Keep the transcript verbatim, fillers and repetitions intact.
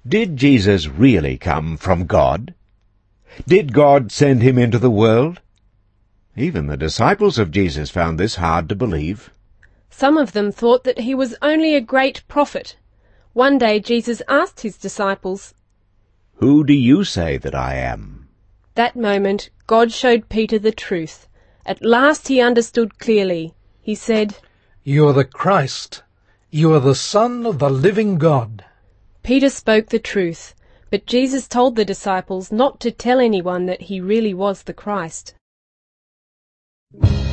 Did Jesus really come from God? Did God send him into the world? Even the disciples of Jesus found this hard to believe. Some of them thought that he was only a great prophet. One day Jesus asked his disciples, "Who do you say that I am?" That moment, God showed Peter the truth. At last he understood clearly. He said, "You are the Christ. You are the Son of the living God." Peter spoke the truth, but Jesus told the disciples not to tell anyone that he really was the Christ.